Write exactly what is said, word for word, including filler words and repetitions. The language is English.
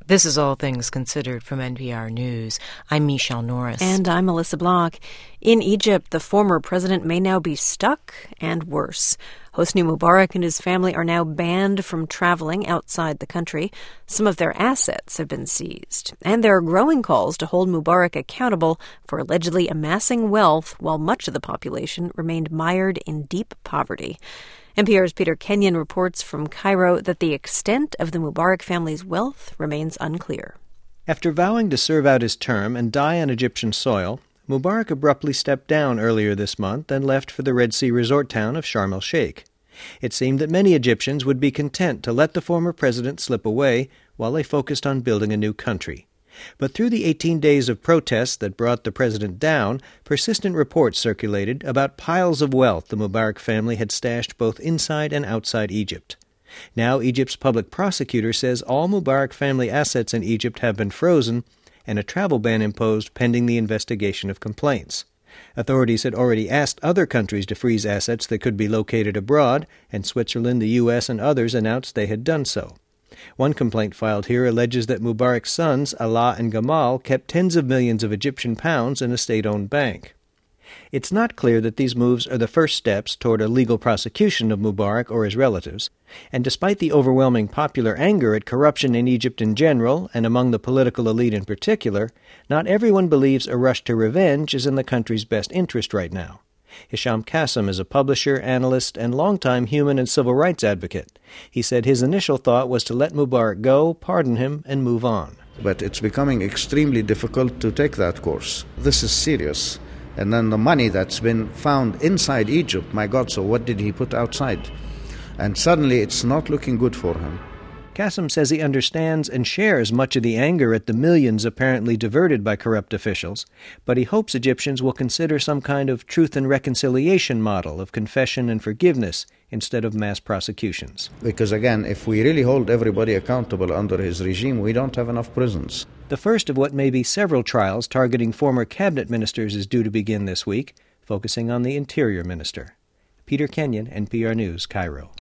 This is All Things Considered from N P R News. I'm Michelle Norris. And I'm Melissa Block. In Egypt, the former president may now be stuck, and worse. Hosni Mubarak and his family are now banned from traveling outside the country. Some of their assets have been seized. And there are growing calls to hold Mubarak accountable for allegedly amassing wealth while much of the population remained mired in deep poverty. N P R's Peter Kenyon reports from Cairo that the extent of the Mubarak family's wealth remains unclear. After vowing to serve out his term and die on Egyptian soil, Mubarak abruptly stepped down earlier this month and left for the Red Sea resort town of Sharm el-Sheikh. It seemed that many Egyptians would be content to let the former president slip away while they focused on building a new country. But through the eighteen days of protests that brought the president down, persistent reports circulated about piles of wealth the Mubarak family had stashed both inside and outside Egypt. Now Egypt's public prosecutor says all Mubarak family assets in Egypt have been frozen and a travel ban imposed pending the investigation of complaints. Authorities had already asked other countries to freeze assets that could be located abroad, and Switzerland, the U S, and others announced they had done so. One complaint filed here alleges that Mubarak's sons, Alaa and Gamal, kept tens of millions of Egyptian pounds in a state-owned bank. It's not clear that these moves are the first steps toward a legal prosecution of Mubarak or his relatives, and despite the overwhelming popular anger at corruption in Egypt in general, and among the political elite in particular, not everyone believes a rush to revenge is in the country's best interest right now. Hisham Kassem is a publisher, analyst, and longtime human and civil rights advocate. He said his initial thought was to let Mubarak go, pardon him, and move on. But it's becoming extremely difficult to take that course. This is serious. And then the money that's been found inside Egypt, my God, so what did he put outside? And suddenly it's not looking good for him. Kassem says he understands and shares much of the anger at the millions apparently diverted by corrupt officials, but he hopes Egyptians will consider some kind of truth and reconciliation model of confession and forgiveness instead of mass prosecutions. Because again, if we really hold everybody accountable under his regime, we don't have enough prisons. The first of what may be several trials targeting former cabinet ministers is due to begin this week, focusing on the Interior Minister. Peter Kenyon, N P R News, Cairo.